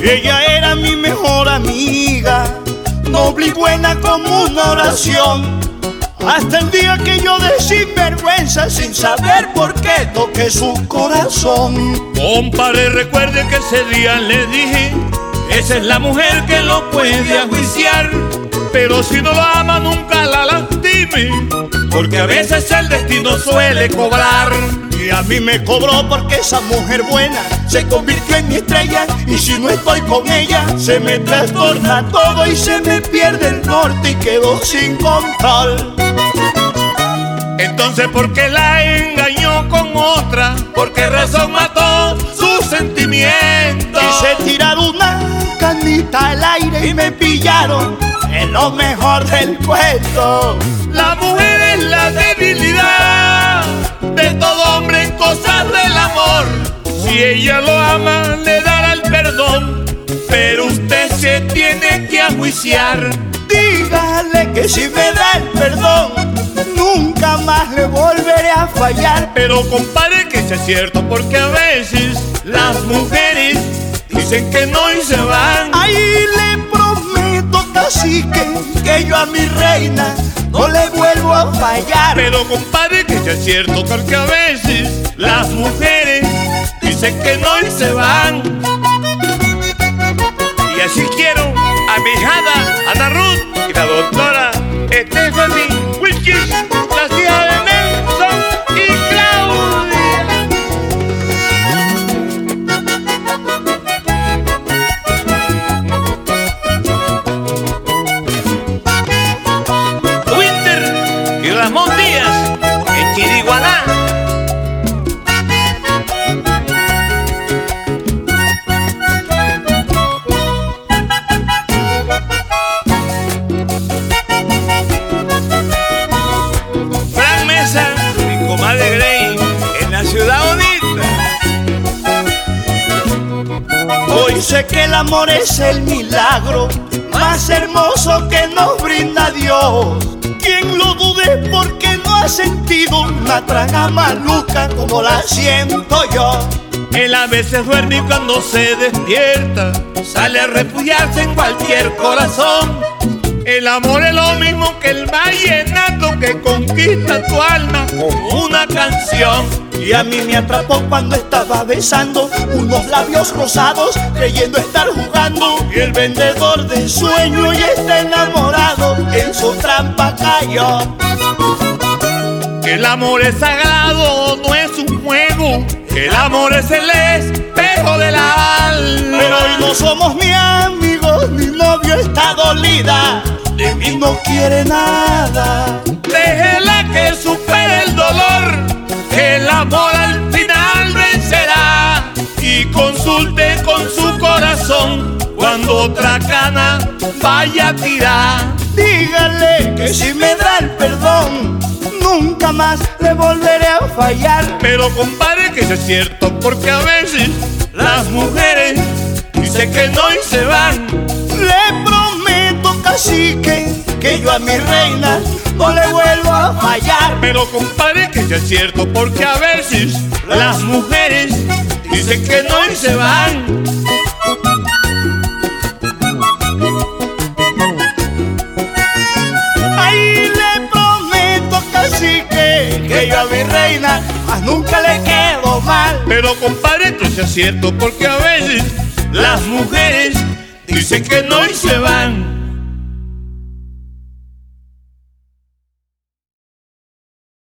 Ella era mi mejor amiga, noble y buena como una oración. Hasta el día que yo de sinvergüenza, sin saber por qué, toqué su corazón. Compadre, recuerde que ese día le dije: esa es la mujer que lo puede ajuiciar. Pero si no la ama, nunca la lastime, porque a veces el destino suele cobrar. Y a mí me cobró porque esa mujer buena se convirtió en mi estrella. Y si no estoy con ella, se me trastorna todo y se me pierde el norte y quedo sin control. Entonces, ¿por qué la engañó con otra? ¿Por qué razón mató sus sentimientos? Quise tirar una canita al aire y me pillaron en lo mejor del cuento. La mujer es la debilidad de todo hombre en cosas del amor. Si ella lo ama, le dará el perdón, pero usted se tiene que ajuiciar. Dígale que si me da el perdón, nunca más le volveré a fallar. Pero compadre, que sea cierto, porque a veces las mujeres dicen que no y se van. Ahí le prometo, cacique, que yo a mi reina no le vuelvo a fallar. Pero compadre, que sea cierto, porque a veces las mujeres dicen que no y se van. Y así quiero a mi hijada Ana Ruth y la doctora Stephanie Wilkins, las hijas de Nelson y Claudia. Winter y Ramón Díaz en Chiriguaná. Mi comadre Grey en la ciudad bonita. Hoy sé que el amor es el milagro más hermoso que nos brinda Dios. Quien lo dude porque no ha sentido una traga maluca como la siento yo. Él a veces duerme y cuando se despierta sale a refugiarse en cualquier corazón. El amor es lo mismo que el vallenato que conquista tu alma con una canción. Y a mí me atrapó cuando estaba besando unos labios rosados, creyendo estar jugando. Y el vendedor de sueño ya está enamorado, en su trampa cayó. El amor es sagrado, no es un juego. El amor es el espejo del alma. Pero hoy no somos ni amigos, mi novio está dolida, de mí no quiere nada. Déjela que supere el dolor, que el amor al final vencerá. Y consulte con su corazón cuando otra cana vaya a tirar. Dígale que si me da el perdón, nunca más le volveré a fallar. Pero compadre, que eso es cierto, porque a veces las mujeres dicen que no y se van. Le prometo, cacique, que yo a mi reina no le vuelvo a fallar. Pero compadre, que eso es cierto, porque a veces las mujeres dicen que no y se van. Ahí le prometo, cacique, que yo a mi reina más nunca le quedo mal. Pero compadre, que eso es cierto, porque a veces las mujeres dicen que no y se van.